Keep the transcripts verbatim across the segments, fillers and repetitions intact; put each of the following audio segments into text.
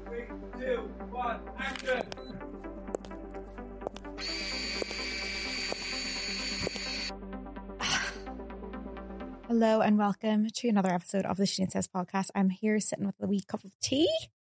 Three, two, one, action! Hello and welcome to another episode of the Shane Says podcast. I'm here sitting with a wee cup of tea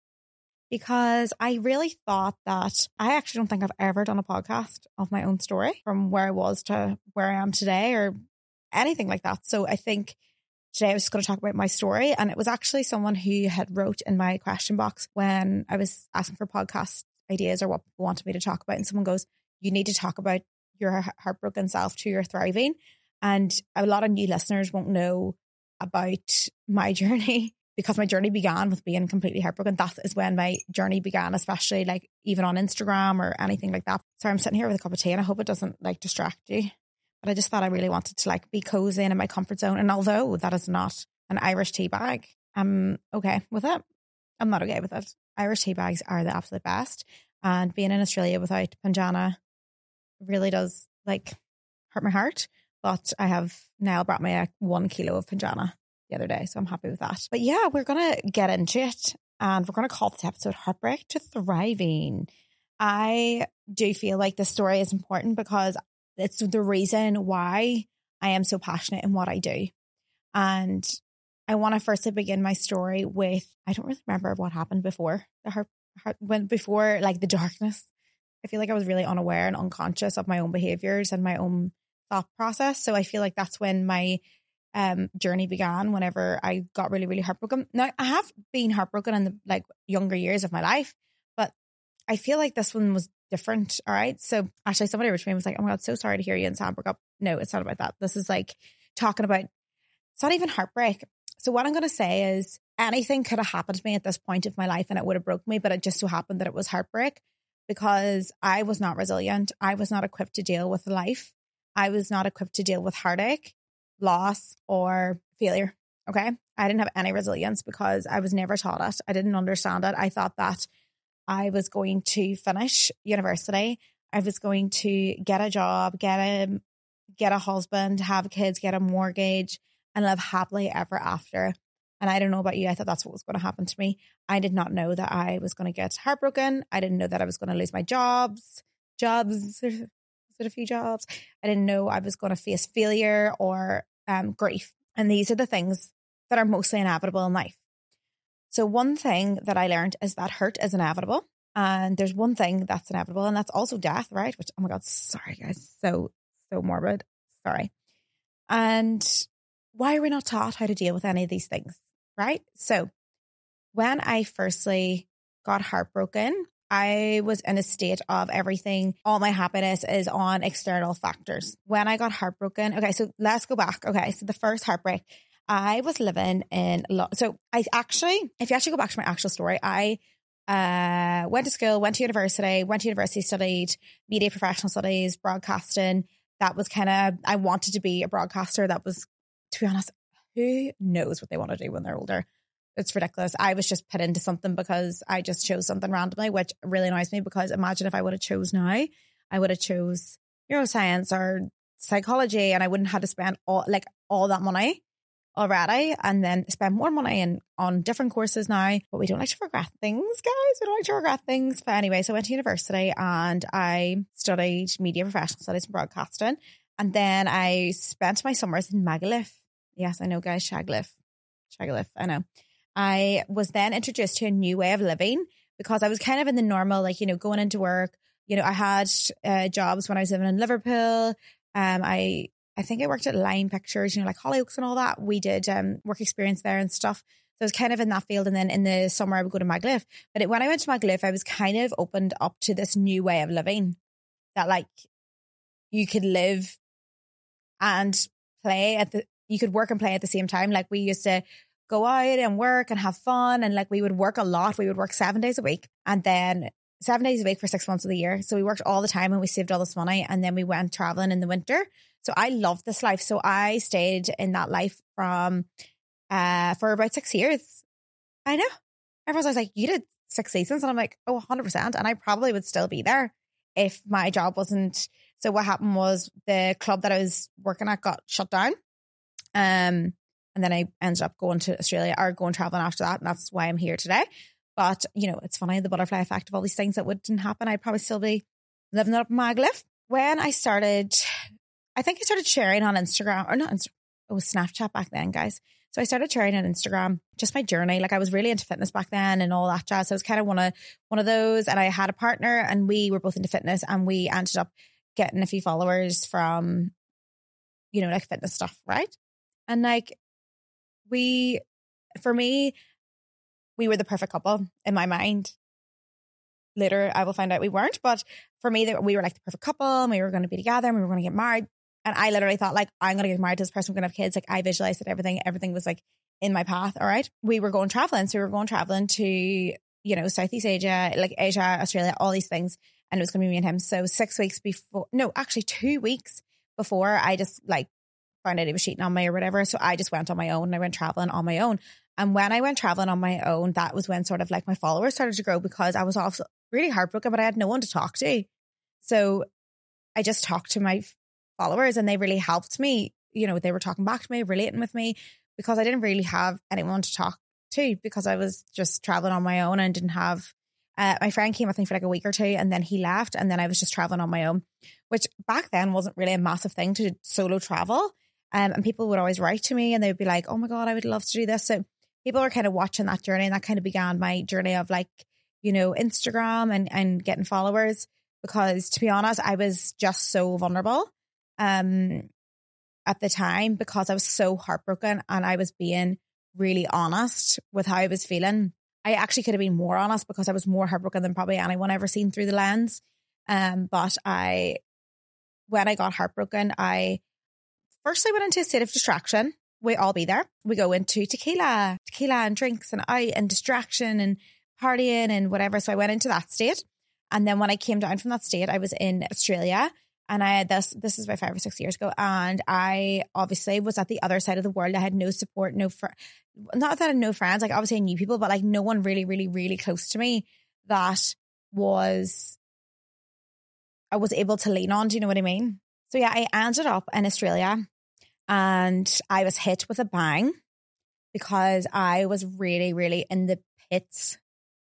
because I really thought that I actually don't think I've ever done a podcast of my own story from where I was to where I am today or anything like that. So I think today I was just going to talk about my story, and it was actually someone who had wrote in my question box when I was asking for podcast ideas or what people wanted me to talk about, and someone goes, you need to talk about your heartbroken self to your thriving. And a lot of new listeners won't know about my journey because my journey began with being completely heartbroken. That is when my journey began, especially like even on Instagram or anything like that. So I'm sitting here with a cup of tea and I hope it doesn't like distract you. But I just thought I really wanted to like be cozy and in my comfort zone. And although that is not an Irish tea bag, I'm okay with it. I'm not okay with it. Irish tea bags are the absolute best. And being in Australia without Panjana really does like hurt my heart. But I have now brought me a one kilo of Panjana the other day. So I'm happy with that. But yeah, we're going to get into it. And we're going to call this episode Heartbreak to Thriving. I do feel like this story is important because it's the reason why I am so passionate in what I do. And I want to firstly begin my story with, I don't really remember what happened before the heart, heart when before like the darkness. I feel like I was really unaware and unconscious of my own behaviors and my own thought process. So I feel like that's when my um, journey began, whenever I got really, really heartbroken. Now, I have been heartbroken in the like younger years of my life, but I feel like this one was different. All right. So actually somebody wrote to me and was like, oh my God, so sorry to hear you and Sam broke up. No, it's not about that. This is like talking about, it's not even heartbreak. So what I'm going to say is anything could have happened to me at this point of my life and it would have broke me, but it just so happened that it was heartbreak because I was not resilient. I was not equipped to deal with life. I was not equipped to deal with heartache, loss, or failure. Okay. I didn't have any resilience because I was never taught it. I didn't understand it. I thought that I was going to finish university. I was going to get a job, get a, get a husband, have kids, get a mortgage, and live happily ever after. And I don't know about you. I thought that's what was going to happen to me. I did not know that I was going to get heartbroken. I didn't know that I was going to lose my jobs, jobs, a few jobs. I didn't know I was going to face failure or um, grief. And these are the things that are mostly inevitable in life. So one thing that I learned is that hurt is inevitable. And there's one thing that's inevitable, and that's also death, right? Which, oh my God, sorry guys. So, so morbid. Sorry. And why are we not taught how to deal with any of these things, right? So when I firstly got heartbroken, I was in a state of everything. All my happiness is on external factors. When I got heartbroken, okay, so let's go back. Okay, so the first heartbreak, I was living in, so I actually, if you actually go back to my actual story, I uh, went to school, went to university, went to university, studied media professional studies, broadcasting. That was kind of, I wanted to be a broadcaster. That was, to be honest, who knows what they want to do when they're older? It's ridiculous. I was just put into something because I just chose something randomly, which really annoys me because imagine if I would have chose now, I would have chose neuroscience or psychology and I wouldn't have to spend all like all that money already and then spend more money and on different courses now. But we don't like to regret things, guys. We don't like to regret things. But anyway, so I went to university and I studied media professional studies and broadcasting. And then I spent my summers in Magaluf. Yes, I know, guys, Shaglif. Shaglif, I know. I was then introduced to a new way of living because I was kind of in the normal, like, you know, going into work. You know, I had uh, jobs when I was living in Liverpool. Um, I I think I worked at Line Pictures, you know, like Hollyoaks and all that. We did um, work experience there and stuff. So I was kind of in that field. And then in the summer, I would go to Magaluf. But it, when I went to Magaluf, I was kind of opened up to this new way of living that, like, you could live and play at the, you could work and play at the same time. Like, we used to go out and work and have fun. And like, we would work a lot. We would work seven days a week and then seven days a week for six months of the year. So we worked all the time and we saved all this money. And then we went traveling in the winter. So I loved this life. So I stayed in that life from, uh, for about six years. I know. Everyone's always like, you did six seasons. And I'm like, oh, one hundred percent. And I probably would still be there if my job wasn't. So what happened was the club that I was working at got shut down. Um, And then I ended up going to Australia or going traveling after that. And that's why I'm here today. But, you know, it's funny, the butterfly effect of all these things that wouldn't happen. I'd probably still be living up Magliff. When I started, I think I started sharing on Instagram, or not Instagram, it was Snapchat back then, guys. So I started sharing on Instagram just my journey. Like I was really into fitness back then and all that jazz. So it was kind of one of one of those. And I had a partner and we were both into fitness, and we ended up getting a few followers from, you know, like fitness stuff, right? And like we, for me, we were the perfect couple in my mind. Later, I will find out we weren't. But for me, we were like the perfect couple, and we were going to be together, and we were going to get married. And I literally thought, like, I'm going to get married to this person. We're going to have kids. Like, I visualized it, everything. Everything was like in my path. All right. We were going traveling. So we were going traveling to, you know, Southeast Asia, like Asia, Australia, all these things. And it was going to be me and him. So six weeks before, no, actually two weeks before, I just like found out he was cheating on me or whatever. So I just went on my own, and I went traveling on my own. And when I went traveling on my own, that was when sort of like my followers started to grow, because I was also really heartbroken, but I had no one to talk to. So I just talked to my followers, and they really helped me. You know, they were talking back to me, relating with me, because I didn't really have anyone to talk to, because I was just traveling on my own and didn't have, uh, my friend came with me for like a week or two, and then he left, and then I was just traveling on my own, which back then wasn't really a massive thing to solo travel. Um, and people would always write to me, and they would be like, oh my God, I would love to do this. So people were kind of watching that journey, and that kind of began my journey of like, you know, Instagram and, and getting followers, because to be honest, I was just so vulnerable um, at the time, because I was so heartbroken, and I was being really honest with how I was feeling. I actually could have been more honest, because I was more heartbroken than probably anyone ever seen through the lens. Um, but I, when I got heartbroken, I firstly went into a state of distraction. We all be there. We go into tequila, tequila and drinks and out and distraction and partying and whatever. So I went into that state. And then when I came down from that state, I was in Australia, and I had this, this is about five or six years ago. And I obviously was at the other side of the world. I had no support, no, fr- not that I had no friends, like obviously I knew people, but like no one really, really, really close to me that was, I was able to lean on. Do you know what I mean? So yeah, I ended up in Australia, and I was hit with a bang, because I was really, really in the pits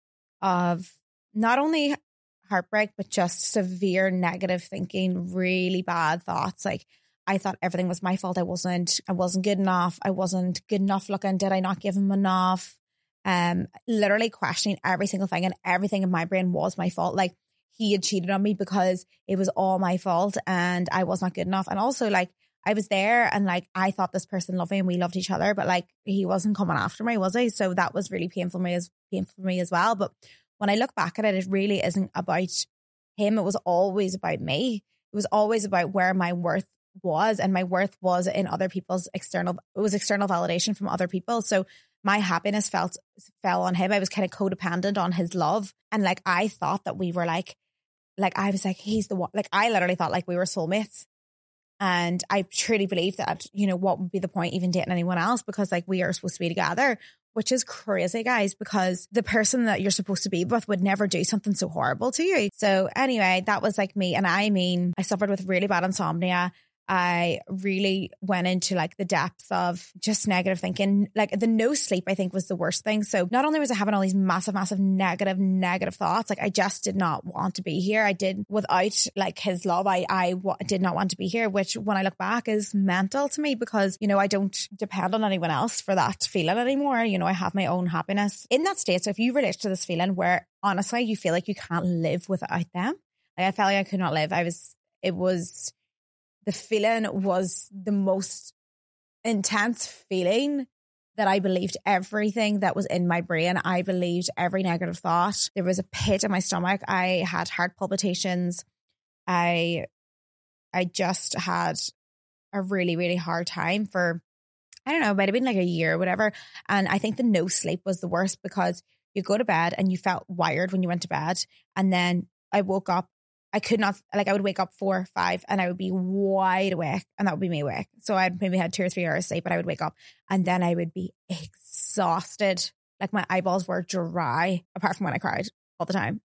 of not only heartbreak, but just severe negative thinking, really bad thoughts. Like I thought everything was my fault. I wasn't, I wasn't good enough. I wasn't good enough looking. Did I not give him enough? Um, literally questioning every single thing, and everything in my brain was my fault. Like he had cheated on me because it was all my fault, and I was not good enough. And also like I was there, and like I thought this person loved me and we loved each other, but like he wasn't coming after me, was he? So that was really painful for me as painful for me as well. But when I look back at it, it really isn't about him. It was always about me. It was always about where my worth was, and my worth was in other people's external, it was external validation from other people. So my happiness felt fell on him. I was kind of codependent on his love. And like, I thought that we were like, like, I was like, he's the one, like, I literally thought like we were soulmates. And I truly believe that, you know, what would be the point even dating anyone else, because like we are supposed to be together, which is crazy, guys, because the person that you're supposed to be with would never do something so horrible to you. So anyway, that was like me. And I mean, I suffered with really bad insomnia. I really went into like the depths of just negative thinking. Like the no sleep, I think, was the worst thing. So not only was I having all these massive, massive negative, negative thoughts, like I just did not want to be here. I did without like his love. I, I w- did not want to be here, which when I look back is mental to me, because, you know, I don't depend on anyone else for that feeling anymore. You know, I have my own happiness in that state. So if you relate to this feeling where honestly you feel like you can't live without them, like I felt like I could not live. I was, it was, the feeling was the most intense feeling that I believed everything that was in my brain. I believed every negative thought. There was a pit in my stomach. I had heart palpitations. I, I just had a really, really hard time for, I don't know, it might have been like a year or whatever. And I think the no sleep was the worst, because you go to bed and you felt wired when you went to bed. And then I woke up, I could not, like I would wake up four, five, and I would be wide awake, and that would be me awake. So I'd maybe had two or three hours sleep, but I would wake up and then I would be exhausted. Like my eyeballs were dry, apart from when I cried all the time.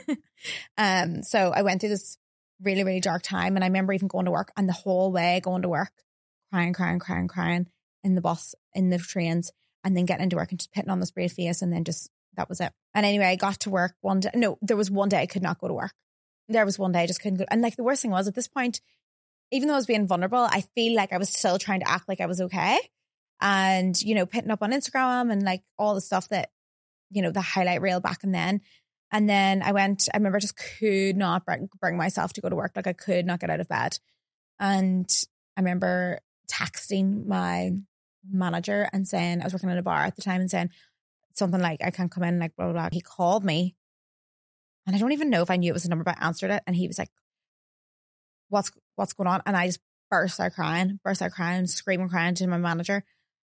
um, so I went through this really, really dark time. And I remember even going to work, and the whole way going to work, crying, crying, crying, crying in the bus, in the trains, and then getting into work and just putting on this brave face, and then just that was it. And anyway, I got to work one day. No, there was one day I could not go to work. There was one day I just couldn't go. And like the worst thing was at this point, even though I was being vulnerable, I feel like I was still trying to act like I was okay. And, you know, putting up on Instagram and like all the stuff that, you know, the highlight reel back and then. And then I went, I remember I just could not bring, bring myself to go to work. Like I could not get out of bed. And I remember texting my manager and saying, I was working in a bar at the time and saying something like, I can't come in, like blah, blah, blah. He called me and I don't even know if I knew it was a number, but I answered it. And he was like, what's, what's going on? And I just burst out crying, burst out crying, screaming, crying to my manager.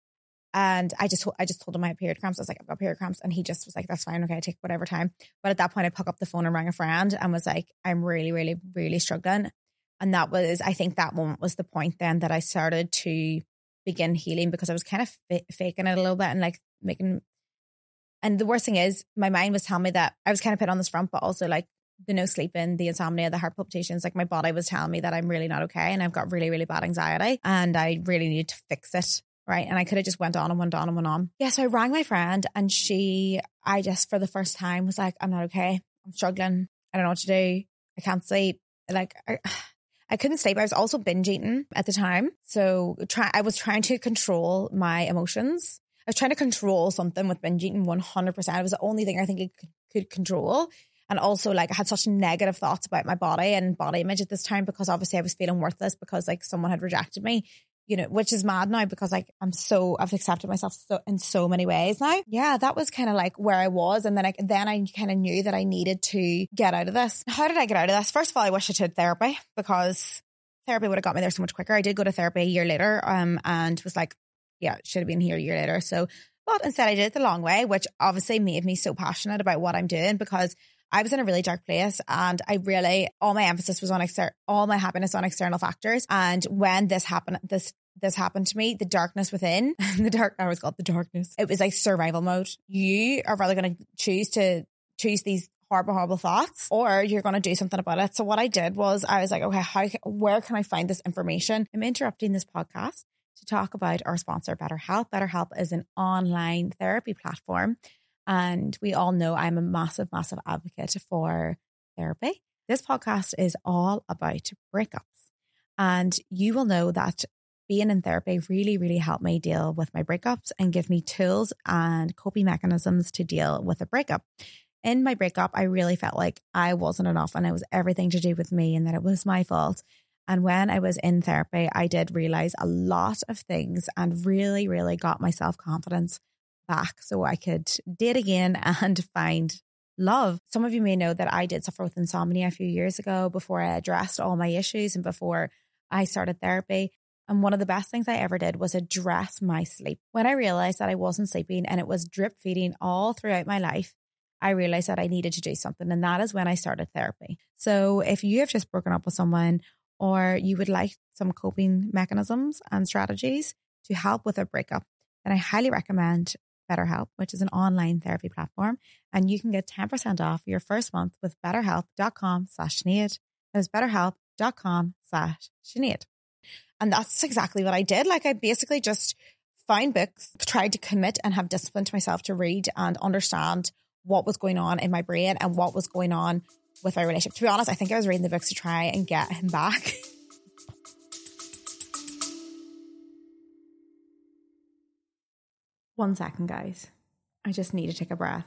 And I just, I just told him I had period cramps. I was like, I've got period cramps. And he just was like, that's fine. Okay, take whatever time. But at that point I picked up the phone and rang a friend and was like, I'm really, really, really struggling. And that was, I think that moment was the point then that I started to begin healing, because I was kind of f- faking it a little bit and like making, and the worst thing is my mind was telling me that I was kind of put on this front, but also like the no sleeping, the insomnia, the heart palpitations, like my body was telling me that I'm really not okay. And I've got really, really bad anxiety and I really need to fix it. Right. And I could have just went on and went on and went on. Yeah. So I rang my friend and she, I just for the first time was like, I'm not okay. I'm struggling. I don't know what to do. I can't sleep. Like I, I couldn't sleep. I was also binge eating at the time. So try, I was trying to control my emotions. I was trying to control something with binge eating one hundred percent. It was the only thing I think it could, could control. And also like I had such negative thoughts about my body and body image at this time, because obviously I was feeling worthless because like someone had rejected me, you know, which is mad now because like I'm so, I've accepted myself so in so many ways now. Yeah, that was kind of like where I was. And then I, then I kind of knew that I needed to get out of this. How did I get out of this? First of all, I wish I took therapy, because therapy would have got me there so much quicker. I did go to therapy a year later um, and was like, yeah, should have been here a year later. So, but instead I did it the long way, which obviously made me so passionate about what I'm doing, because I was in a really dark place and I really, all my emphasis was on external, all my happiness on external factors. And when this happened, this, this happened to me, the darkness within, the dark, I always called the darkness. It was like survival mode. You are rather going to choose to choose these horrible, horrible thoughts, or you're going to do something about it. So what I did was I was like, okay, how, where can I find this information? I'm interrupting this podcast to talk about our sponsor, BetterHelp. BetterHelp is an online therapy platform. And we all know I'm a massive, massive advocate for therapy. This podcast is all about breakups. And you will know that being in therapy really, really helped me deal with my breakups and give me tools and coping mechanisms to deal with a breakup. In my breakup, I really felt like I wasn't enough and it was everything to do with me and that it was my fault. And when I was in therapy, I did realize a lot of things and really, really got my self-confidence back so I could date again and find love. Some of you may know that I did suffer with insomnia a few years ago before I addressed all my issues and before I started therapy. And one of the best things I ever did was address my sleep. When I realized that I wasn't sleeping and it was drip feeding all throughout my life, I realized that I needed to do something. And that is when I started therapy. So if you have just broken up with someone or you would like some coping mechanisms and strategies to help with a breakup, then I highly recommend BetterHelp, which is an online therapy platform. And you can get ten percent off your first month with betterhelp.com slash Sinead. That is betterhelp.com slash Sinead. And that's exactly what I did. Like I basically just found books, tried to commit and have discipline to myself to read and understand what was going on in my brain and what was going on with my relationship. To be honest, I think I was reading the books to try and get him back. One second, guys. I just need to take a breath.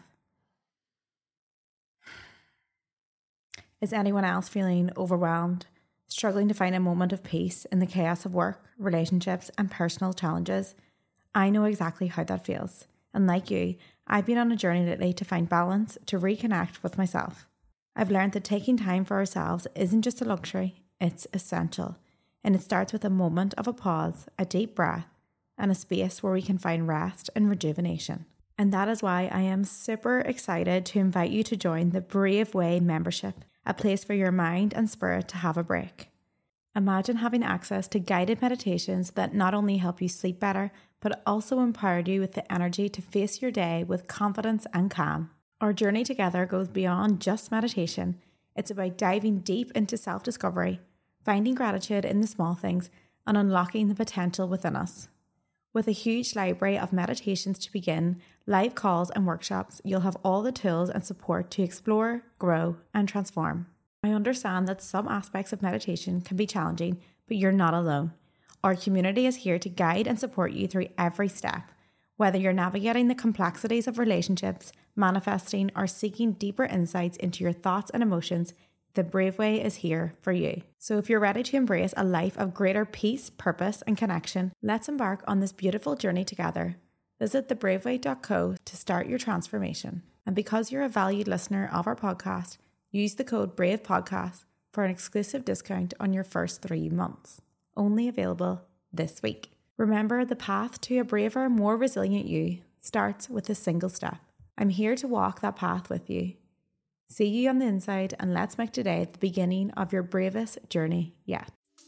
Is anyone else feeling overwhelmed, struggling to find a moment of peace in the chaos of work, relationships, and personal challenges? I know exactly how that feels. And like you, I've been on a journey lately to find balance, to reconnect with myself. I've learned that taking time for ourselves isn't just a luxury, it's essential. And it starts with a moment of a pause, a deep breath, and a space where we can find rest and rejuvenation. And that is why I am super excited to invite you to join the Brave Way membership, a place for your mind and spirit to have a break. Imagine having access to guided meditations that not only help you sleep better, but also empower you with the energy to face your day with confidence and calm. Our journey together goes beyond just meditation. It's about diving deep into self-discovery, finding gratitude in the small things, and unlocking the potential within us. With a huge library of meditations to begin, live calls and workshops, you'll have all the tools and support to explore, grow, and transform. I understand that some aspects of meditation can be challenging, but you're not alone. Our community is here to guide and support you through every step. Whether you're navigating the complexities of relationships, manifesting, or seeking deeper insights into your thoughts and emotions, the Brave Way is here for you. So if you're ready to embrace a life of greater peace, purpose, and connection, let's embark on this beautiful journey together. Visit the brave way dot co to start your transformation. And because you're a valued listener of our podcast, use the code BRAVEPODCAST for an exclusive discount on your first three months. Only available this week. Remember, the path to a braver, more resilient you starts with a single step. I'm here to walk that path with you. See you on the inside, and let's make today the beginning of your bravest journey yet.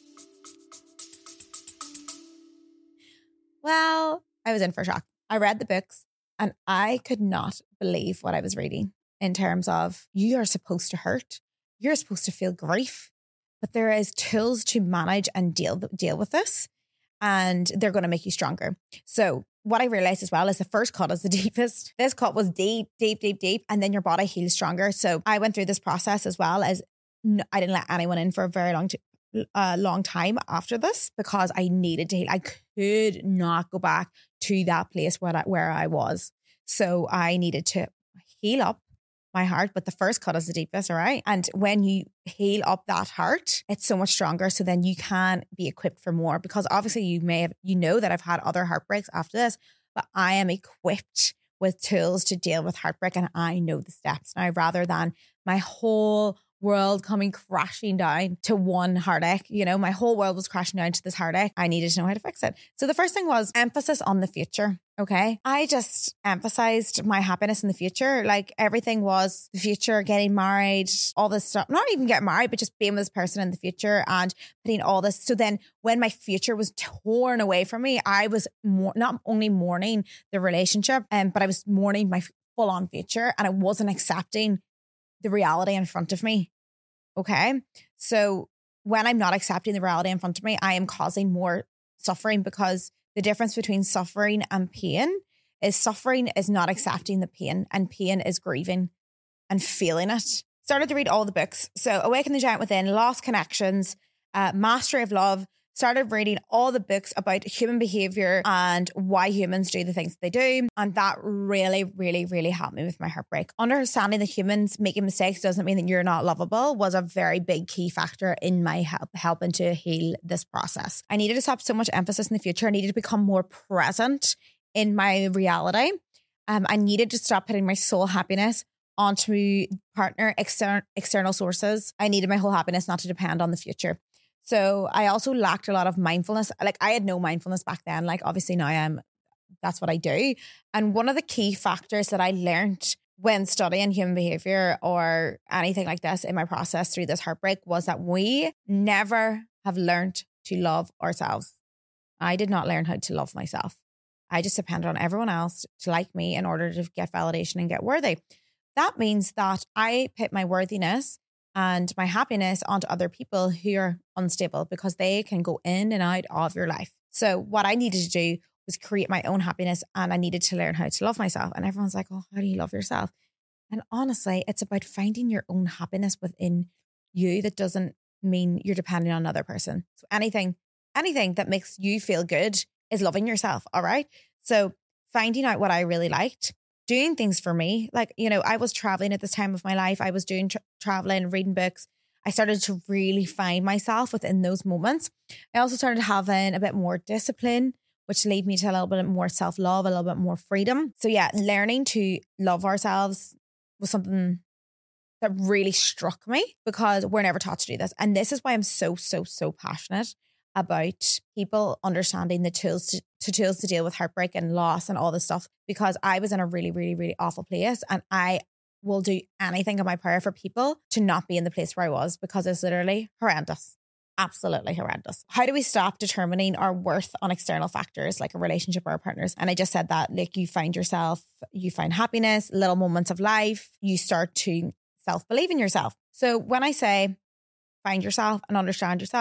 Well, I was in for a shock. I read the books and I could not believe what I was reading in terms of you are supposed to hurt. You're supposed to feel grief, but there is tools to manage and deal, deal with this, and they're going to make you stronger. So what I realized as well is the first cut is the deepest. This cut was deep, deep, deep, deep. And then your body heals stronger. So I went through this process as well as I didn't let anyone in for a very long, t- uh, long time after this because I needed to heal. I could not go back to that place where I, where I was. So I needed to heal up my heart, but the first cut is the deepest, all right? And when you heal up that heart, it's so much stronger. So then you can be equipped for more, because obviously you may have, you know that I've had other heartbreaks after this, but I am equipped with tools to deal with heartbreak, and I know the steps now, rather than my whole world coming crashing down to one heartache. You know, my whole world was crashing down to this heartache. I needed to know how to fix it. So the first thing was emphasis on the future. Okay. I just emphasized my happiness in the future. Like everything was the future, getting married, all this stuff, not even getting married, but just being with this person in the future and putting all this. So then when my future was torn away from me, I was more, not only mourning the relationship, um, but I was mourning my full on future, and I wasn't accepting the reality in front of me. Okay. So when I'm not accepting the reality in front of me, I am causing more suffering, because the difference between suffering and pain is suffering is not accepting the pain, and pain is grieving and feeling it. Started to read all the books. So Awaken the Giant Within, Lost Connections, uh, Mastery of Love. Started reading all the books about human behavior and why humans do the things that they do. And that really, really, really helped me with my heartbreak. Understanding that humans making mistakes doesn't mean that you're not lovable was a very big key factor in my help, helping to heal this process. I needed to stop so much emphasis in the future. I needed to become more present in my reality. Um, I needed to stop putting my soul happiness onto partner, external, external sources. I needed my whole happiness not to depend on the future. So I also lacked a lot of mindfulness. Like I had no mindfulness back then. Like obviously now I am, that's what I do. And one of the key factors that I learned when studying human behavior or anything like this in my process through this heartbreak was that we never have learned to love ourselves. I did not learn how to love myself. I just depended on everyone else to like me in order to get validation and get worthy. That means that I put my worthiness and my happiness onto other people who are unstable, because they can go in and out of your life. So what I needed to do was create my own happiness, and I needed to learn how to love myself. And everyone's like, oh, how do you love yourself? And honestly, it's about finding your own happiness within you. That doesn't mean you're depending on another person. So anything, anything that makes you feel good is loving yourself. All right. So finding out what I really liked, doing things for me. Like, you know, I was traveling at this time of my life. I was doing tra- traveling, reading books. I started to really find myself within those moments. I also started having a bit more discipline, which led me to a little bit more self-love, a little bit more freedom. So yeah, learning to love ourselves was something that really struck me, because we're never taught to do this. And this is why I'm so, so, so passionate about people understanding the tools to, to tools to deal with heartbreak and loss and all this stuff, because I was in a really, really, really awful place, and I will do anything in my power for people to not be in the place where I was, because it's literally horrendous. Absolutely horrendous. How do we stop determining our worth on external factors like a relationship or our partners? And I just said that, like, you find yourself, you find happiness, little moments of life, you start to self-believe in yourself. So when I say find yourself and understand yourself,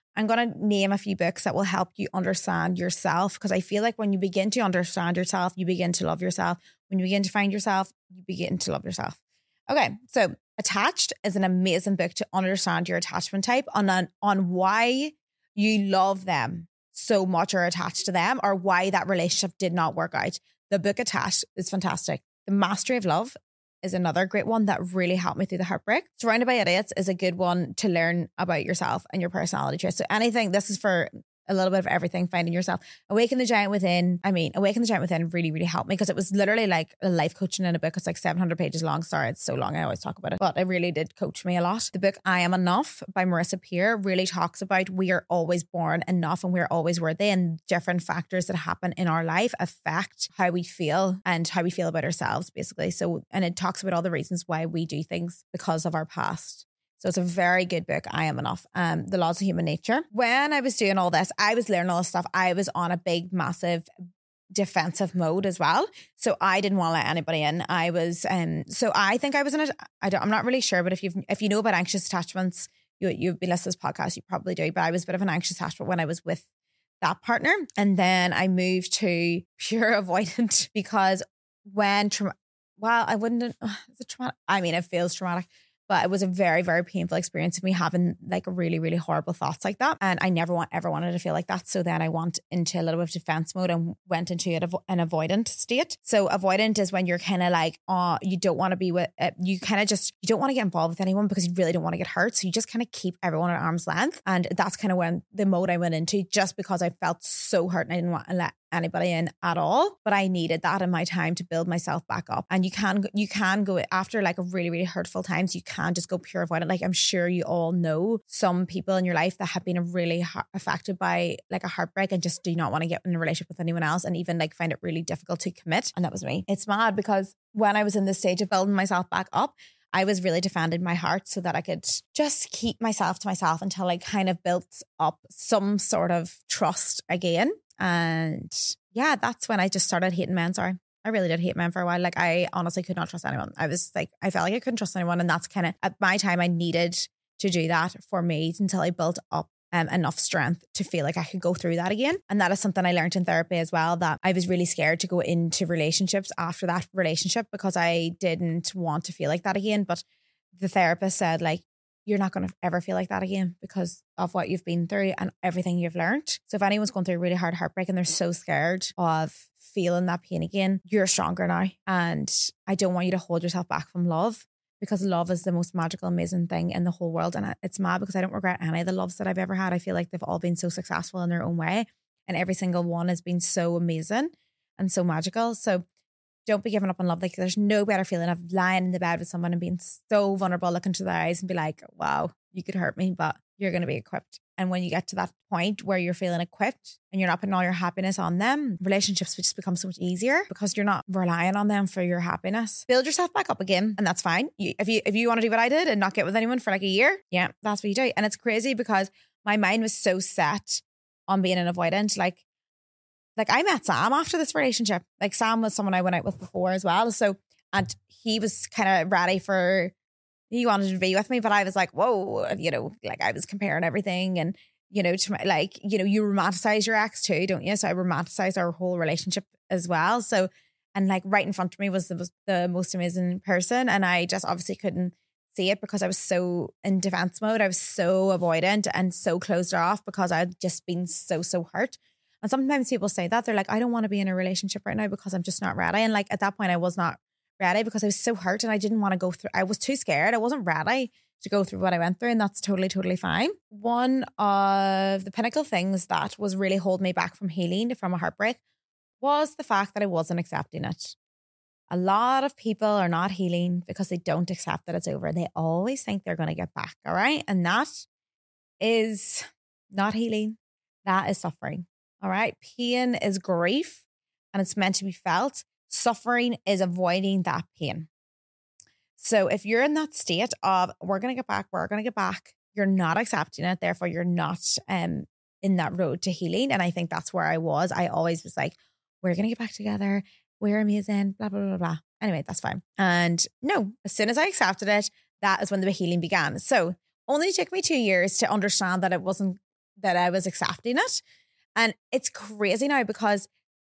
I'm going to name a few books that will help you understand yourself, because I feel like when you begin to understand yourself, you begin to love yourself. When you begin to find yourself, you begin to love yourself. Okay, so Attached is an amazing book to understand your attachment type on, on why you love them so much or attached to them, or why that relationship did not work out. The book Attached is fantastic. The Mastery of Love is another great one that really helped me through the heartbreak. Surrounded by Idiots is a good one to learn about yourself and your personality traits. So anything, this is for a little bit of everything, finding yourself. Awaken the Giant Within. I mean, Awaken the Giant Within really, really helped me, because it was literally like a life coaching in a book. It's like seven hundred pages long. Sorry, it's so long. I always talk about it, but it really did coach me a lot. The book I Am Enough by Marissa Peer really talks about we are always born enough and we're always worthy, and different factors that happen in our life affect how we feel and how we feel about ourselves, basically. So, and it talks about all the reasons why we do things because of our past. So it's a very good book, I Am Enough. Um, The Laws of Human Nature. When I was doing all this, I was learning all this stuff. I was on a big, massive defensive mode as well. So I didn't want to let anybody in. I was, um, so I think I was in a, I don't, I'm not really sure, but if you've, if you know about anxious attachments, you, you've been listening to this podcast, you probably do, but I was a bit of an anxious attachment when I was with that partner. And then I moved to pure avoidant, because when, tra- well, I wouldn't, uh, is it traumatic? I mean, it feels traumatic. But it was a very, very painful experience of me having like really, really horrible thoughts like that. And I never want, ever wanted to feel like that. So then I went into a little bit of defense mode and went into an avoidant state. So avoidant is when you're kind of like, oh, you don't want to be with, uh, you kind of just, you don't want to get involved with anyone because you really don't want to get hurt. So you just kind of keep everyone at arm's length. And that's kind of when the mode I went into, just because I felt so hurt and I didn't want to let anybody in at all. But I needed that in my time to build myself back up. And you can, you can go after like a really, really hurtful times. You can just go pure avoidant. Like I'm sure you all know some people in your life that have been really ha- affected by like a heartbreak and just do not want to get in a relationship with anyone else, and even like find it really difficult to commit. And that was me. It's mad because when I was in this stage of building myself back up, I was really defending my heart so that I could just keep myself to myself until I kind of built up some sort of trust again. And yeah, that's when I just started hating men. Sorry. I really did hate men for a while. Like I honestly could not trust anyone. I was like, I felt like I couldn't trust anyone. And that's kind of at my time, I needed to do that for me until I built up um, enough strength to feel like I could go through that again. And that is something I learned in therapy as well, that I was really scared to go into relationships after that relationship because I didn't want to feel like that again. But the therapist said like, you're not going to ever feel like that again because of what you've been through and everything you've learned. So if anyone's going through a really hard heartbreak and they're so scared of feeling that pain again, you're stronger now. And I don't want you to hold yourself back from love, because love is the most magical, amazing thing in the whole world. And it's mad because I don't regret any of the loves that I've ever had. I feel like they've all been so successful in their own way. And every single one has been so amazing and so magical. So don't be giving up on love. Like there's no better feeling of lying in the bed with someone and being so vulnerable, looking to their eyes and be like, wow, you could hurt me, but you're going to be equipped. And when you get to that point where you're feeling equipped and you're not putting all your happiness on them, relationships will just become so much easier because you're not relying on them for your happiness. Build yourself back up again. And that's fine. You, if you, if you want to do what I did and not get with anyone for like a year, yeah, that's what you do. And it's crazy because my mind was so set on being an avoidant. Like, Like I met Sam after this relationship. Like Sam was someone I went out with before as well. So, and he was kind of ready for, he wanted to be with me, but I was like, whoa, you know, like I was comparing everything and, you know, to my, like, you know, you romanticize your ex too, don't you? So I romanticized our whole relationship as well. So, and like right in front of me was the, was the most amazing person. And I just obviously couldn't see it because I was so in defense mode. I was so avoidant and so closed off because I'd just been so, so hurt. And sometimes people say that they're like, I don't want to be in a relationship right now because I'm just not ready. And like at that point I was not ready because I was so hurt and I didn't want to go through. I was too scared. I wasn't ready to go through what I went through, and that's totally, totally fine. One of the pinnacle things that was really holding me back from healing from a heartbreak was the fact that I wasn't accepting it. A lot of people are not healing because they don't accept that it's over. They always think they're going to get back. All right. And that is not healing. That is suffering. All right. Pain is grief and it's meant to be felt. Suffering is avoiding that pain. So if you're in that state of we're going to get back, we're going to get back, you're not accepting it. Therefore, you're not um, in that road to healing. And I think that's where I was. I always was like, we're going to get back together. We're amazing, blah, blah, blah, blah. Anyway, that's fine. And no, as soon as I accepted it, that is when the healing began. So only took me two years to understand that it wasn't that I was accepting it. And it's crazy now because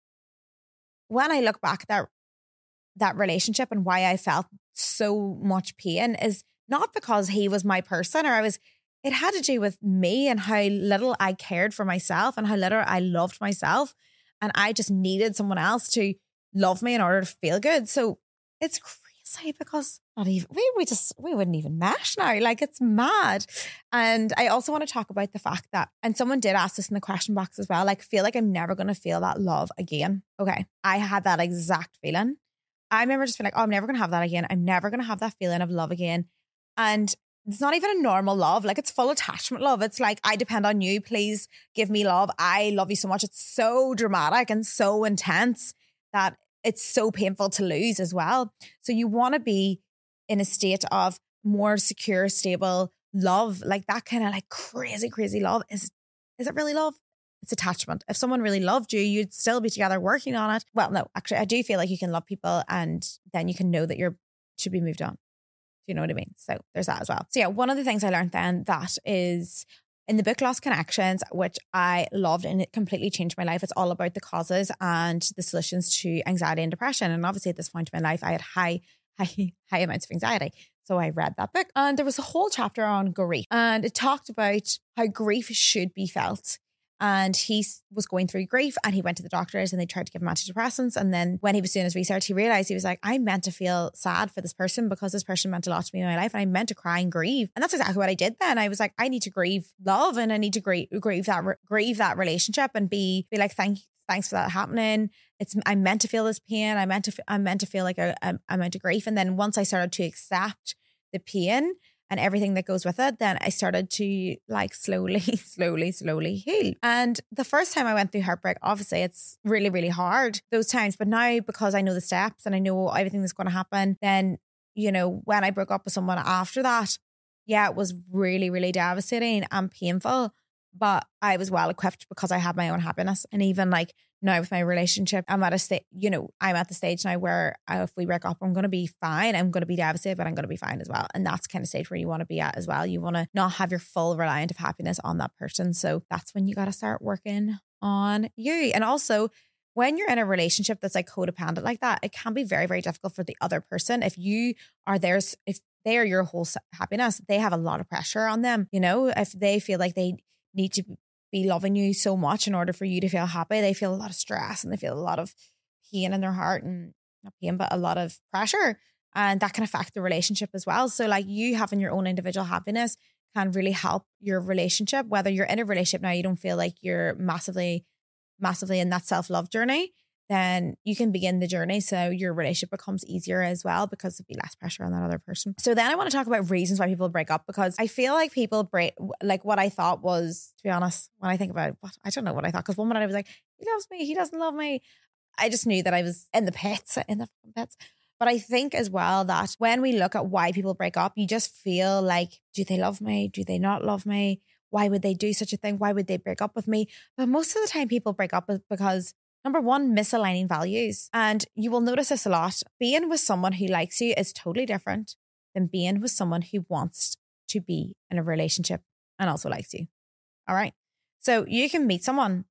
when I look back at that, that relationship and why I felt so much pain is not because he was my person or I was, it had to do with me and how little I cared for myself and how little I loved myself. And I just needed someone else to love me in order to feel good. So it's crazy because not even, we, we just, we wouldn't even mesh now. Like it's mad. And I also want to talk about the fact that, and someone did ask this in the question box as well, like feel like I'm never going to feel that love again. Okay. I had that exact feeling. I remember just being like, oh, I'm never going to have that again. I'm never going to have that feeling of love again. And it's not even a normal love. Like it's full attachment love. It's like, I depend on you. Please give me love. I love you so much. It's so dramatic and so intense that it's so painful to lose as well. So you want to be in a state of more secure, stable love. Like that kind of like crazy, crazy love. Is, is it really love? It's attachment. If someone really loved you, you'd still be together working on it. Well, no, actually, I do feel like you can love people and then you can know that you're should be moved on. Do you know what I mean? So there's that as well. So yeah, one of the things I learned then that is in the book Lost Connections, which I loved and it completely changed my life. It's all about the causes and the solutions to anxiety and depression. And obviously at this point in my life, I had high, high, high amounts of anxiety. So I read that book and there was a whole chapter on grief and it talked about how grief should be felt. And he was going through grief and he went to the doctors and they tried to give him antidepressants. And then when he was doing his research, he realized he was like, I meant to feel sad for this person because this person meant a lot to me in my life. And I meant to cry and grieve. And that's exactly what I did then. I was like, I need to grieve love and I need to grieve, grieve that, grieve that relationship and be, be like, thank thanks for that happening. It's, I meant to feel this pain. I meant to, I meant to feel like a, a, a amount of grief. And then once I started to accept the pain and everything that goes with it, then I started to like slowly, slowly, slowly heal. And the first time I went through heartbreak, obviously it's really, really hard those times. But now because I know the steps and I know everything that's going to happen, then, you know, when I broke up with someone after that, yeah, it was really, really devastating and painful. But I was well equipped because I had my own happiness. And even like now with my relationship, I'm at a state, you know, I'm at the stage now where if we break up, I'm going to be fine. I'm going to be devastated, but I'm going to be fine as well. And that's kind of stage where you want to be at as well. You want to not have your full reliance of happiness on that person. So that's when you got to start working on you. And also when you're in a relationship that's like codependent like that, it can be very, very difficult for the other person. If you are theirs, if they are your whole happiness, they have a lot of pressure on them. You know, if they feel like they need to be loving you so much in order for you to feel happy, they feel a lot of stress and they feel a lot of pain in their heart, and not pain, but a lot of pressure. And that can affect the relationship as well. So like you having your own individual happiness can really help your relationship. Whether you're in a relationship now, you don't feel like you're massively, massively in that self-love journey, then you can begin the journey. So your relationship becomes easier as well because there'll be less pressure on that other person. So then I want to talk about reasons why people break up, because I feel like people break, like what I thought was, to be honest, when I think about it, what, I don't know what I thought. Because one minute I was like, he loves me, he doesn't love me. I just knew that I was in the pits, in the pits. But I think as well that when we look at why people break up, you just feel like, do they love me? Do they not love me? Why would they do such a thing? Why would they break up with me? But most of the time people break up because number one, misaligning values. And you will notice this a lot. Being with someone who likes you is totally different than being with someone who wants to be in a relationship and also likes you. All right. So you can meet someone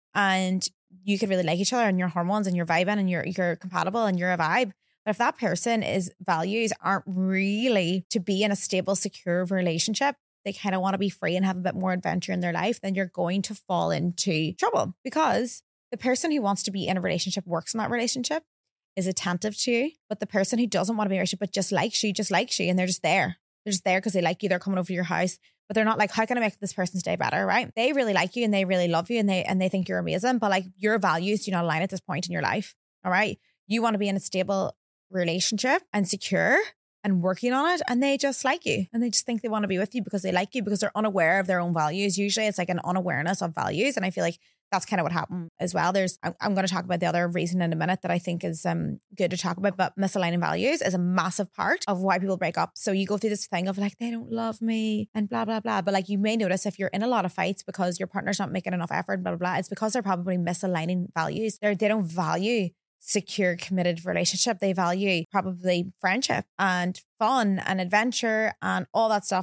and you could really like each other and your hormones and you're vibing and you're, you're compatible and you're a vibe. But if that person is values aren't really to be in a stable, secure relationship, they kind of want to be free and have a bit more adventure in their life, then you're going to fall into trouble, because the person who wants to be in a relationship, works in that relationship, is attentive to you. But the person who doesn't want to be in a relationship but just likes you, just likes you, and they're just there. They're just there because they like you. They're coming over to your house, but they're not like, how can I make this person's day better, right? They really like you and they really love you and they and they think you're amazing. But like your values do not align at this point in your life, all right? You want to be in a stable relationship and secure and working on it, and they just like you and they just think they want to be with you because they like you, because they're unaware of their own values. Usually it's like an unawareness of values, and I feel like that's kind of what happened as well. There's, I'm, I'm going to talk about the other reason in a minute that I think is um good to talk about, but misaligning values is a massive part of why people break up. So you go through this thing of like, they don't love me and blah, blah, blah. But like you may notice if you're in a lot of fights because your partner's not making enough effort, blah, blah, blah, it's because they're probably misaligning values. They're, they don't value secure, committed relationship. They value probably friendship and fun and adventure and all that stuff.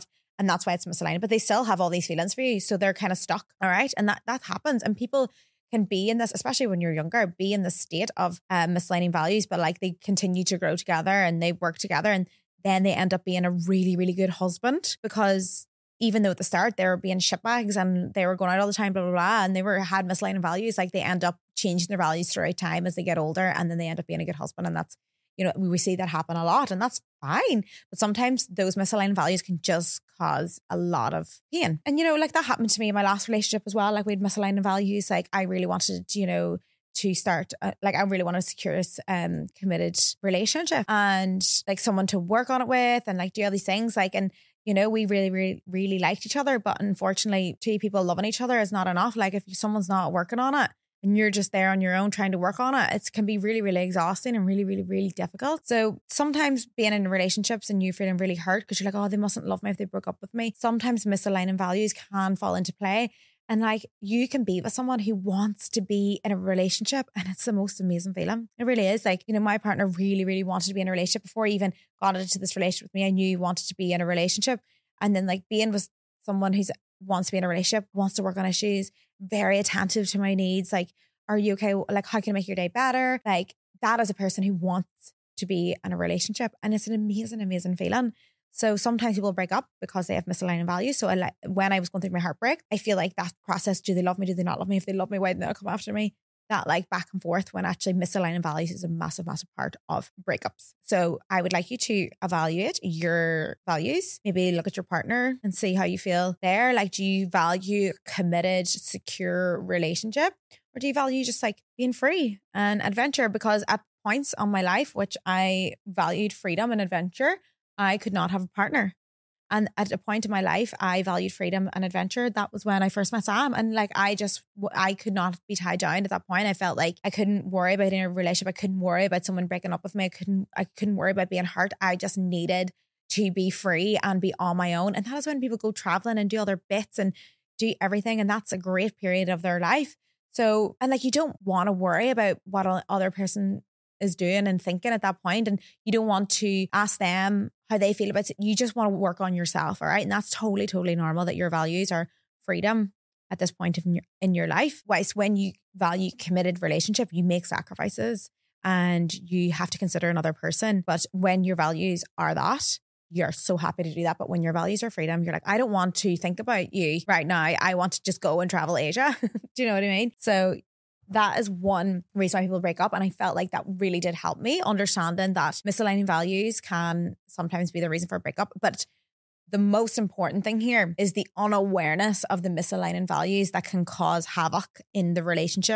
and that's why it's misaligned, but they still have all these feelings for you. So they're kind of stuck. All right. And that, that happens. And people can be in this, especially when you're younger, be in the state of uh, misaligning values, but like they continue to grow together and they work together, and then they end up being a really, really good husband, because even though at the start they were being shitbags and they were going out all the time, blah, blah, blah, and they were had misaligned values, like they end up changing their values throughout time as they get older, and then they end up being a good husband. And that's, you know, we see that happen a lot, and that's fine. But sometimes those misaligned values can just cause a lot of pain. And, you know, like that happened to me in my last relationship as well. Like we had misaligned values. Like I really wanted, you know, to start, uh, like I really wanted to secure a um, committed relationship and like someone to work on it with and like do all these things. Like, and, you know, we really, really, really liked each other. But unfortunately, two people loving each other is not enough. Like if someone's not working on it, and you're just there on your own trying to work on it, it can be really, really exhausting and really, really, really difficult. So sometimes being in relationships and you feeling really hurt because you're like, oh, they mustn't love me if they broke up with me. Sometimes misaligning values can fall into play. And like you can be with someone who wants to be in a relationship, and it's the most amazing feeling. It really is. Like, you know, my partner really, really wanted to be in a relationship before he even got into this relationship with me. I knew he wanted to be in a relationship. And then like being with someone who's wants to be in a relationship, wants to work on issues, very attentive to my needs. Like, are you okay? Like, how can I make your day better? Like, that is a person who wants to be in a relationship. And it's an amazing, amazing feeling. So sometimes people break up because they have misaligned values. So I like when I was going through my heartbreak, I feel like that process, do they love me? Do they not love me? If they love me, why didn't they come after me? That like back and forth when actually misaligning values is a massive, massive part of breakups. So I would like you to evaluate your values. Maybe look at your partner and see how you feel there. Like, do you value a committed, secure relationship? Or do you value just like being free and adventure? Because at points on my life, which I valued freedom and adventure, I could not have a partner. And at a point in my life, I valued freedom and adventure. That was when I first met Sam. And like, I just, I could not be tied down at that point. I felt like I couldn't worry about in a relationship. I couldn't worry about someone breaking up with me. I couldn't, I couldn't worry about being hurt. I just needed to be free and be on my own. And that is when people go traveling and do all their bits and do everything. And that's a great period of their life. So, and like, you don't want to worry about what other person is doing and thinking at that point. And you don't want to ask them how they feel about it. You just want to work on yourself. All right. And that's totally, totally normal that your values are freedom at this point in your, in your life. Whilst when you value committed relationship, you make sacrifices and you have to consider another person. But when your values are that, you're so happy to do that. But when your values are freedom, you're like, I don't want to think about you right now. I want to just go and travel Asia. Do you know what I mean? So that is one reason why people break up. And I felt like that really did help me understanding that misaligning values can sometimes be the reason for a breakup. But the most important thing here is the unawareness of the misaligning values that can cause havoc in the relationship.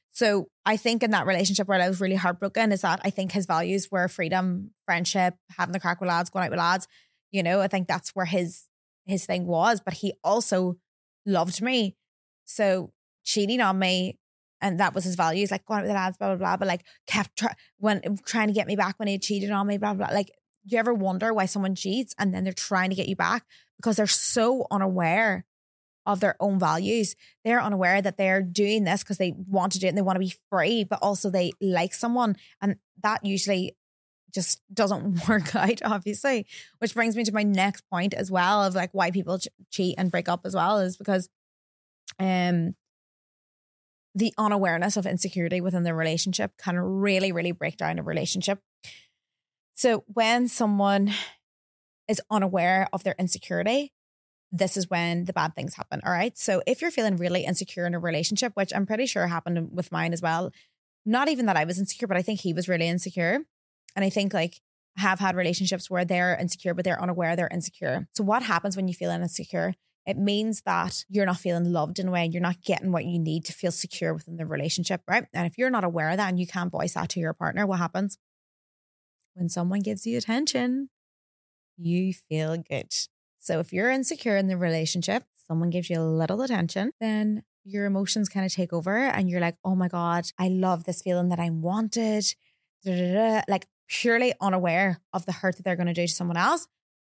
So I think in that relationship where I was really heartbroken is that I think his values were freedom, friendship, having the crack with lads, going out with lads. You know, I think that's where his his thing was. But he also loved me. So cheating on me, and that was his values, like going out with the lads, blah, blah, blah. But like kept try- when trying to get me back when he cheated on me, blah, blah, blah. Like, do you ever wonder why someone cheats and then they're trying to get you back? Because they're so unaware of their own values. They're unaware that they're doing this because they want to do it and they want to be free, but also they like someone. And that usually just doesn't work out, obviously, which brings me to my next point as well of like why people ch- cheat and break up as well is because um, the unawareness of insecurity within the relationship can really, really break down a relationship. So when someone is unaware of their insecurity, this is when the bad things happen. All right. So if you're feeling really insecure in a relationship, which I'm pretty sure happened with mine as well, not even that I was insecure, but I think he was really insecure. And I think like I have had relationships where they're insecure, but they're unaware they're insecure. So what happens when you feel insecure? It means that you're not feeling loved in a way. You're not getting what you need to feel secure within the relationship, right? And if you're not aware of that and you can't voice that to your partner, what happens? When someone gives you attention, you feel good. So if you're insecure in the relationship, someone gives you a little attention, then your emotions kind of take over and you're like, oh my God, I love this feeling that I wanted. Da, da, da. Like purely unaware of the hurt that they're going to do to someone else.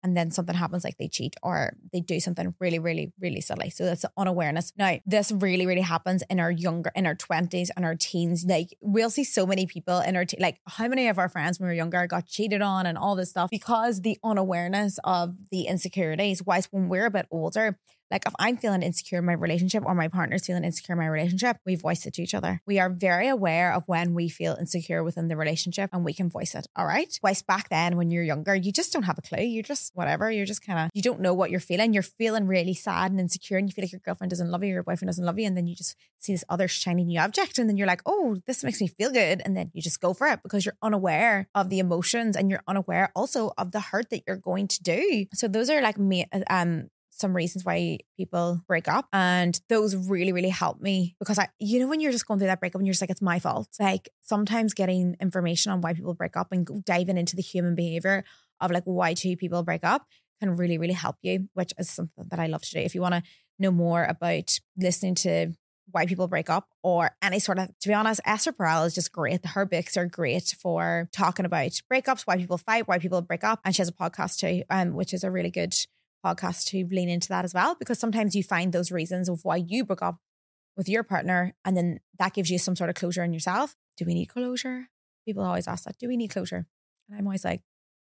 and then something happens, like they cheat or they do something really, really, really silly. So that's unawareness. Now, this really, really happens in our younger, in our twenties and our teens. Like we'll see so many people in our, te- like how many of our friends when we were younger got cheated on and all this stuff because the unawareness of the insecurities. Whilst when we're a bit older, like if I'm feeling insecure in my relationship or my partner's feeling insecure in my relationship, we voice it to each other. We are very aware of when we feel insecure within the relationship and we can voice it. All right. Whilst back then when you're younger, you just don't have a clue. You're just whatever. You're just kind of, you don't know what you're feeling. You're feeling really sad and insecure and you feel like your girlfriend doesn't love you, your boyfriend doesn't love you. And then you just see this other shiny new object and then you're like, oh, this makes me feel good. And then you just go for it because you're unaware of the emotions and you're unaware also of the hurt that you're going to do. So those are like me, um, some reasons why people break up. And those really, really help me because I, you know, when you're just going through that breakup and you're just like, it's my fault. Like sometimes getting information on why people break up and diving into the human behavior of like why two people break up can really, really help you, which is something that I love to do. If you want to know more about listening to why people break up or any sort of, to be honest, Esther Perel is just great. Her books are great for talking about breakups, why people fight, why people break up. And she has a podcast too, um, which is a really good podcast to lean into that as well, because sometimes you find those reasons of why you broke up with your partner and then that gives you some sort of closure in yourself. Do we need closure? People always ask that. Do we need closure? And I'm always like,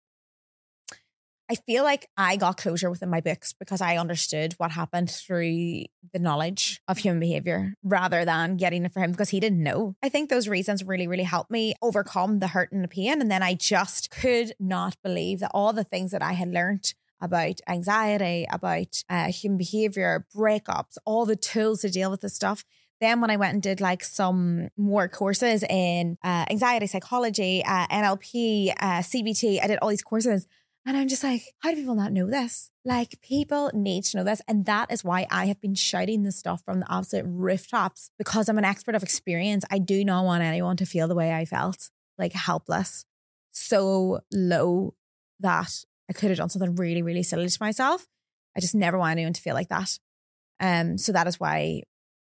I feel like I got closure within my books because I understood what happened through the knowledge of human behavior rather than getting it for him because he didn't know. I think those reasons really, really helped me overcome the hurt and the pain. And then I just could not believe that all the things that I had learned about anxiety, about uh, human behavior, breakups, all the tools to deal with this stuff. Then when I went and did like some more courses in uh, anxiety, psychology, uh, N L P, uh, C B T, I did all these courses and I'm just like, how do people not know this? Like people need to know this. And that is why I have been shouting this stuff from the absolute rooftops because I'm an expert of experience. I do not want anyone to feel the way I felt, like helpless, so low that I could have done something really, really silly to myself. I just never want anyone to feel like that. Um, so that is why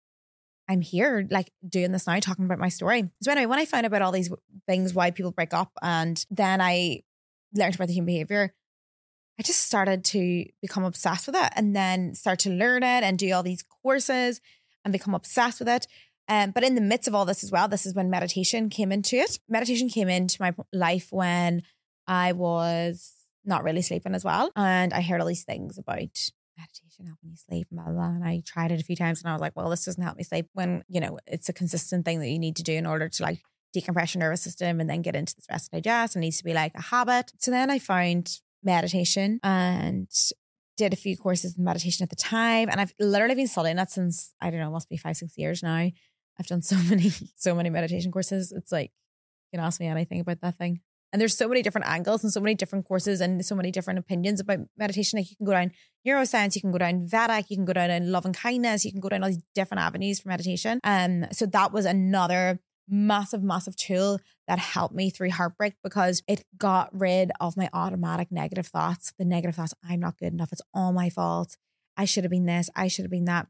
I'm here, like doing this now, talking about my story. So anyway, when I found out about all these things, why people break up, and then I learned about the human behavior, I just started to become obsessed with it and then start to learn it and do all these courses and become obsessed with it. Um, but in the midst of all this as well, this is when meditation came into it. Meditation came into my life when I was not really sleeping as well. And I heard all these things about meditation helping you sleep, blah, blah, blah. And I tried it a few times and I was like, well, this doesn't help me sleep when, you know, it's a consistent thing that you need to do in order to like decompress your nervous system and then get into the rest and digest. It needs to be like a habit. So then I found meditation and did a few courses in meditation at the time. And I've literally been studying that since, I don't know, must be five, six years now. I've done so many, so many meditation courses. It's like, you can ask me anything about that thing. And there's so many different angles and so many different courses and so many different opinions about meditation. Like you can go down neuroscience, you can go down Vedic, you can go down in love and kindness, you can go down all these different avenues for meditation. Um, so that was another massive, massive tool that helped me through heartbreak because it got rid of my automatic negative thoughts. The negative thoughts, I'm not good enough. It's all my fault. I should have been this. I should have been that.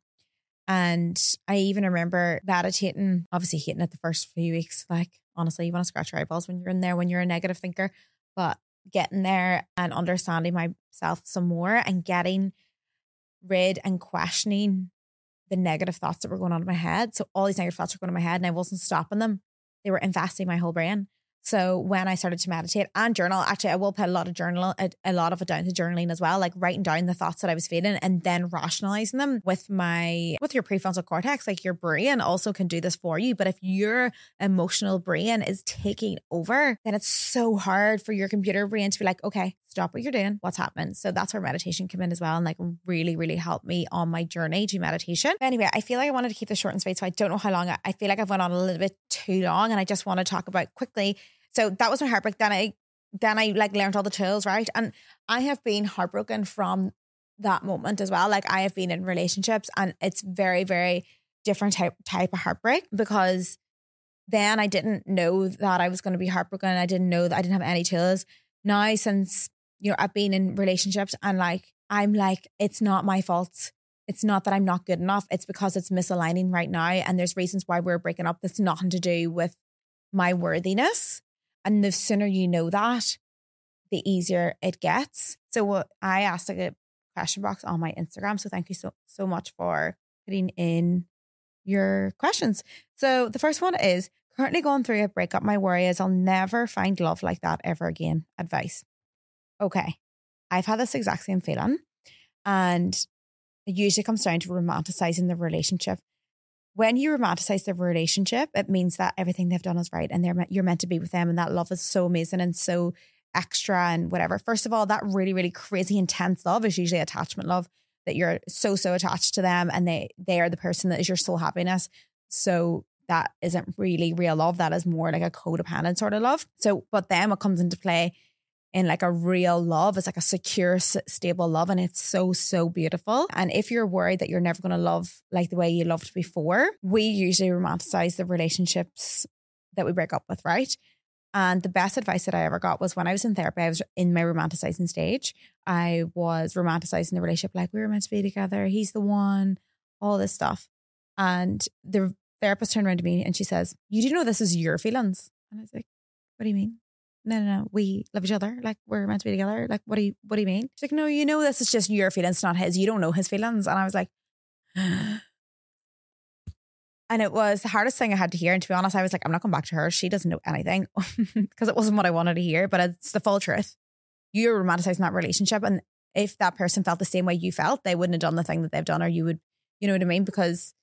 And I even remember meditating, obviously hating it the first few weeks. Like, honestly, you want to scratch your eyeballs when you're in there, when you're a negative thinker, but getting there and understanding myself some more and getting rid and questioning the negative thoughts that were going on in my head. So all these negative thoughts were going on in my head and I wasn't stopping them. They were infesting my whole brain. So when I started to meditate and journal, actually I will put a lot of journal, a, a lot of it down to journaling as well, like writing down the thoughts that I was feeling and then rationalizing them with my, with your prefrontal cortex. Like your brain also can do this for you. But if your emotional brain is taking over, then it's so hard for your computer brain to be like, okay, stop what you're doing. What's happening? So that's where meditation came in as well. And like really, really helped me on my journey to meditation. But anyway, I feel like I wanted to keep this short and sweet. So I don't know how long. I, I feel like I've went on a little bit too long and I just want to talk about quickly. So that was my heartbreak. Then I, then I like learned all the tools, right? And I have been heartbroken from that moment as well. Like I have been in relationships and it's very, very different type, type of heartbreak because then I didn't know that I was going to be heartbroken. I didn't know that I didn't have any tools. Now, since, you know, I've been in relationships and like, I'm like, it's not my fault. It's not that I'm not good enough. It's because it's misaligning right now. And there's reasons why we're breaking up. That's nothing to do with my worthiness. And the sooner you know that, the easier it gets. So what I asked like a question box on my Instagram. So thank you so, so much for putting in your questions. So the first one is, currently going through a breakup. My worry is I'll never find love like that ever again. Advice. Okay. I've had this exact same feeling. And it usually comes down to romanticizing the relationship. When you romanticize the relationship, it means that everything they've done is right and they're you're meant to be with them, and that love is so amazing and so extra and whatever. First of all, that really, really crazy intense love is usually attachment love, that you're so, so attached to them and they they are the person that is your sole happiness. So that isn't really real love. That is more like a codependent sort of love. So, but then what comes into play in like a real love is like a secure, stable love. And it's so, so beautiful. And if you're worried that you're never going to love like the way you loved before, we usually romanticize the relationships that we break up with, right? And the best advice that I ever got was when I was in therapy. I was in my romanticizing stage. I was romanticizing the relationship, like we were meant to be together. He's the one, all this stuff. And the therapist turned around to me and she says, "You do know this is your feelings?" And I was like, "What do you mean?" No, no, no. We love each other. Like we're meant to be together. Like, what do you, what do you mean? She's like, "No, you know, this is just your feelings, not his. You don't know his feelings." And I was like, and it was the hardest thing I had to hear. And to be honest, I was like, I'm not going back to her. She doesn't know anything, because it wasn't what I wanted to hear, but it's the full truth. You're romanticizing that relationship. And if that person felt the same way you felt, they wouldn't have done the thing that they've done, or you would, you know what I mean? Because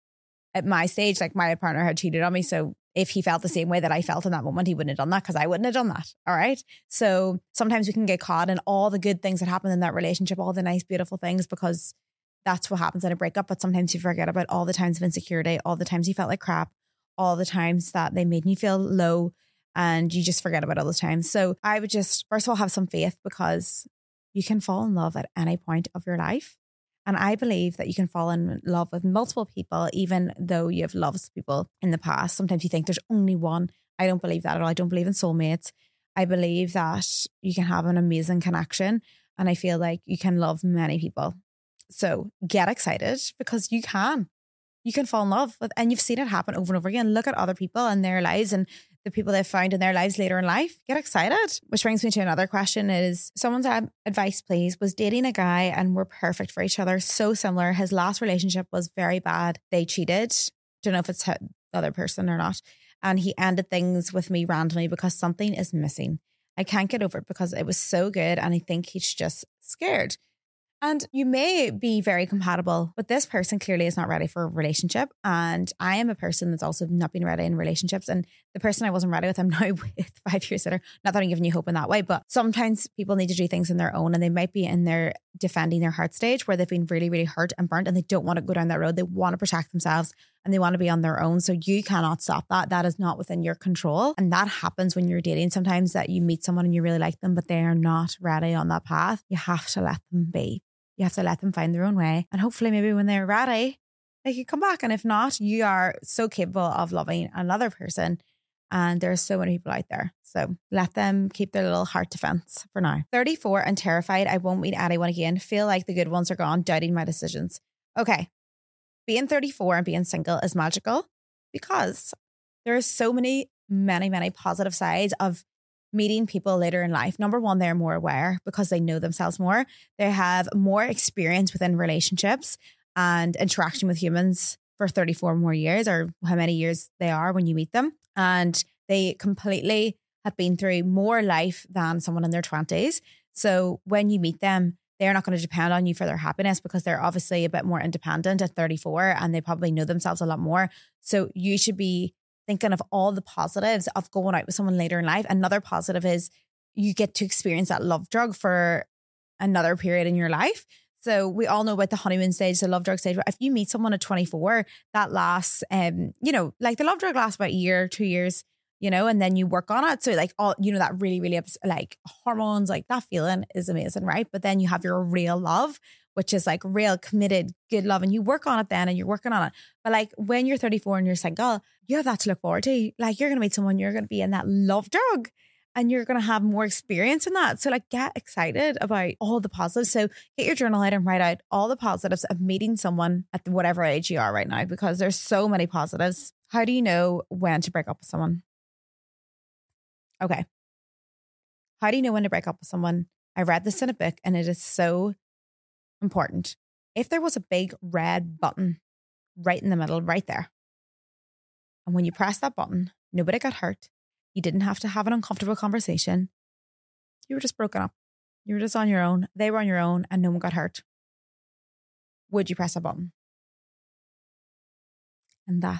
at my stage, like my partner had cheated on me. So if he felt the same way that I felt in that moment, he wouldn't have done that, because I wouldn't have done that. All right. So sometimes we can get caught in all the good things that happen in that relationship, all the nice, beautiful things, because that's what happens in a breakup. But sometimes you forget about all the times of insecurity, all the times you felt like crap, all the times that they made you feel low, and you just forget about all those times. So I would just, first of all, have some faith, because you can fall in love at any point of your life. And I believe that you can fall in love with multiple people, even though you've loved people in the past. Sometimes you think there's only one. I don't believe that at all. I don't believe in soulmates. I believe that you can have an amazing connection. And I feel like you can love many people. So get excited, because you can. You can fall in love with, and you've seen it happen over and over again. Look at other people and their lives and the people they've found in their lives later in life. Get excited. Which brings me to another question is, someone's advice, please. Was dating a guy and we're perfect for each other. So similar. His last relationship was very bad. They cheated. Don't know if it's the other person or not. And he ended things with me randomly because something is missing. I can't get over it because it was so good. And I think he's just scared. And you may be very compatible, but this person clearly is not ready for a relationship. And I am a person that's also not been ready in relationships. And the person I wasn't ready with, I'm now with five years later. Not that I'm giving you hope in that way, but sometimes people need to do things on their own, and they might be in their defending their heart stage where they've been really, really hurt and burnt, and they don't want to go down that road. They want to protect themselves and they want to be on their own. So you cannot stop that. That is not within your control. And that happens when you're dating. Sometimes that you meet someone and you really like them, but they are not ready on that path. You have to let them be. You have to let them find their own way. And hopefully maybe when they're ready, they can come back. And if not, you are so capable of loving another person. And there's so many people out there. So let them keep their little heart defense for now. thirty-four and terrified. I won't meet anyone again. Feel like the good ones are gone. Doubting my decisions. Okay. Being thirty-four and being single is magical, because there are so many, many, many positive sides of meeting people later in life. Number one, they're more aware because they know themselves more. They have more experience within relationships and interaction with humans for thirty-four more years, or how many years they are when you meet them. And they completely have been through more life than someone in their twenties. So when you meet them, they're not going to depend on you for their happiness, because they're obviously a bit more independent at thirty-four and they probably know themselves a lot more. So you should be thinking of all the positives of going out with someone later in life. Another positive is you get to experience that love drug for another period in your life. So we all know about the honeymoon stage, the love drug stage. If you meet someone at twenty-four, that lasts, um, you know, like the love drug lasts about a year, two years, you know, and then you work on it. So like all, you know, that really, really like hormones, like that feeling is amazing, right? But then you have your real love, which is like real committed, good love. And you work on it then and you're working on it. But like when you're thirty-four and you're single, you have that to look forward to. Like you're going to meet someone, you're going to be in that love drug and you're going to have more experience in that. So like get excited about all the positives. So get your journal out and write out all the positives of meeting someone at whatever age you are right now, because there's so many positives. How do you know when to break up with someone? Okay. How do you know when to break up with someone? I read this in a book and it is so important. If there was a big red button right in the middle, right there, and when you press that button, nobody got hurt. You didn't have to have an uncomfortable conversation. You were just broken up. You were just on your own. They were on your own and no one got hurt. Would you press a button? And that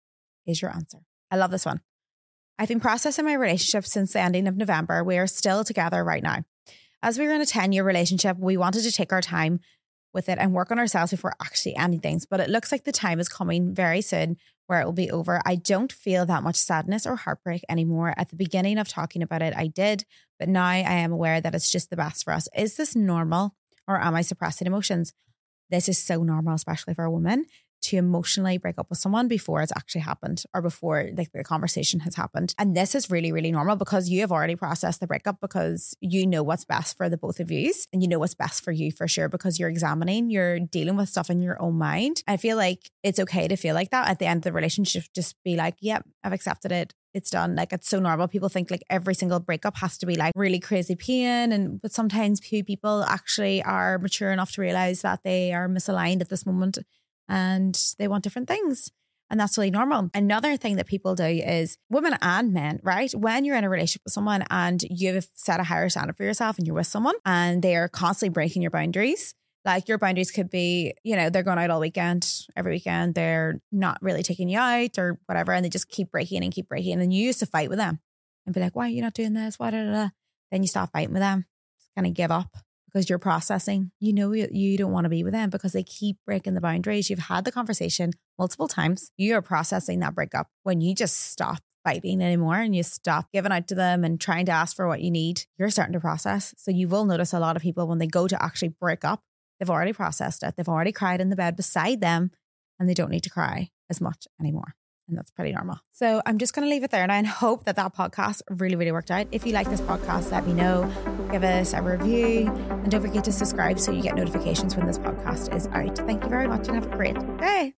is your answer. I love this one. I've been processing my relationship since the ending of November. We are still together right now. As we were in a ten-year relationship, we wanted to take our time with it and work on ourselves before actually ending things. But it looks like the time is coming very soon where it will be over. I don't feel that much sadness or heartbreak anymore. At the beginning of talking about it, I did, but now I am aware that it's just the best for us. Is this normal or am I suppressing emotions? This is so normal, especially for a woman, to emotionally break up with someone before it's actually happened or before like the conversation has happened. And this is really, really normal because you have already processed the breakup because you know what's best for the both of you and you know what's best for you for sure because you're examining, you're dealing with stuff in your own mind. I feel like it's okay to feel like that at the end of the relationship. Just be like, yep, yeah, I've accepted it. It's done. Like, it's so normal. People think like every single breakup has to be like really crazy pain. And but sometimes few people actually are mature enough to realize that they are misaligned at this moment and they want different things. And that's really normal. Another thing that people do is women and men, right? When you're in a relationship with someone and you've set a higher standard for yourself and you're with someone and they are constantly breaking your boundaries, like your boundaries could be, you know, they're going out all weekend, every weekend, they're not really taking you out or whatever. And they just keep breaking and keep breaking. And you used to fight with them and be like, why are you not doing this? Why? Da, da, da. Then you stop fighting with them, just kind of give up. Because you're processing, you know, you, you don't want to be with them because they keep breaking the boundaries. You've had the conversation multiple times. You are processing that breakup when you just stop fighting anymore and you stop giving out to them and trying to ask for what you need. You're starting to process. So you will notice a lot of people when they go to actually break up, they've already processed it. They've already cried in the bed beside them and they don't need to cry as much anymore. And that's pretty normal. So I'm just going to leave it there now and hope that that podcast really, really worked out. If you like this podcast, let me know. Give us a review and don't forget to subscribe so you get notifications when this podcast is out. Thank you very much and have a great day.